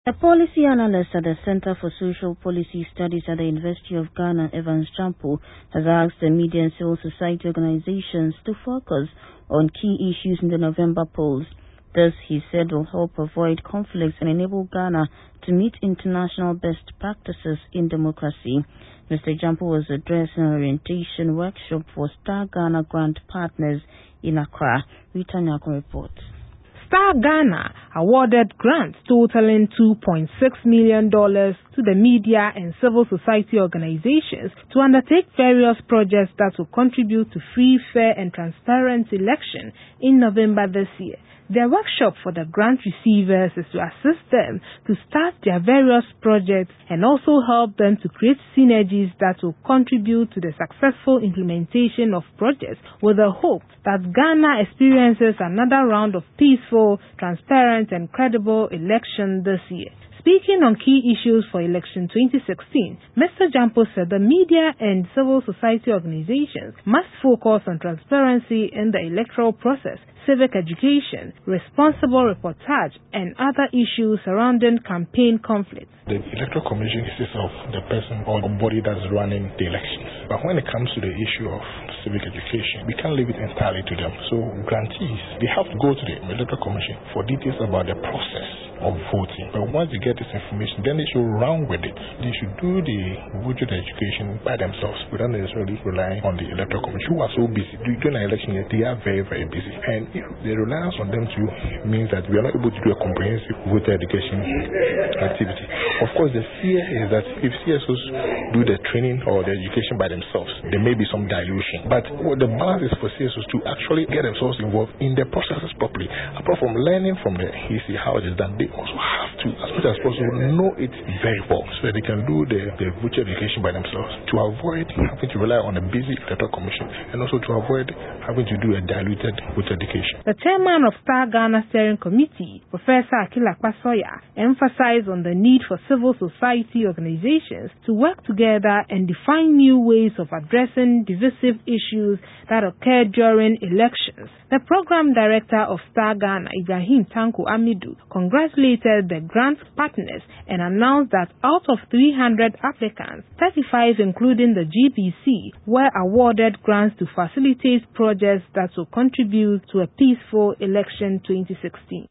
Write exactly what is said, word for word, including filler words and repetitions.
A policy analyst at the Center for Social Policy Studies at the University of Ghana, Evans Champo, has asked the media and civil society organizations to focus on key issues in the November polls. This, he said, will help avoid conflicts and enable Ghana to meet international best practices in democracy. Mister Champo was addressing an orientation workshop for Star Ghana grant partners in Accra. Rita Nyako reports. Star Ghana awarded grants totaling two point six million dollars to the media and civil society organizations to undertake various projects that will contribute to free, fair and transparent election in November this year. The workshop for the grant receivers is to assist them to start their various projects and also help them to create synergies that will contribute to the successful implementation of projects with the hope that Ghana experiences another round of peaceful, transparent and credible election this year. Speaking on key issues for election twenty sixteen, Mister Champo said the media and civil society organizations must focus on transparency in the electoral process, civic education, responsible reportage, and other issues surrounding campaign conflicts. The Electoral Commission consists of the person or the body that's running the elections. But when it comes to the issue of civic education, we can't leave it entirely to them. So grantees, they have to go to the Electoral Commission for details about the process of voting. But once they get this information, then they should run with it. They should do the voter education by themselves without necessarily relying on the Electoral Commission, who are so busy. During an election year, they are very, very busy. And if the reliance on them too means that we are not able to do a comprehensive voter education activity. Of course, the fear is that if C S Os do the training or the education by themselves, there may be some dilution. But what the balance is for C S Os to actually get themselves involved in the processes properly. Apart from learning from the history, how it is done, they also have to, as much as possible, know it very well so that they can do the, the voter education by themselves to avoid having to rely on a busy Electoral Commission and also to avoid having to do a diluted voter education. The chairman of Star Ghana Steering Committee, Professor Akila Kwasoya, emphasized on the need for civil society organizations to work together and define new ways of addressing divisive issues that occur during elections. The program director of Star Ghana, Ibrahim Tanko Amidu, congratulated the grant partners and announced that out of three hundred applicants, thirty-five including the G P C, were awarded grants to facilitate projects that will contribute to a peaceful election twenty sixteen.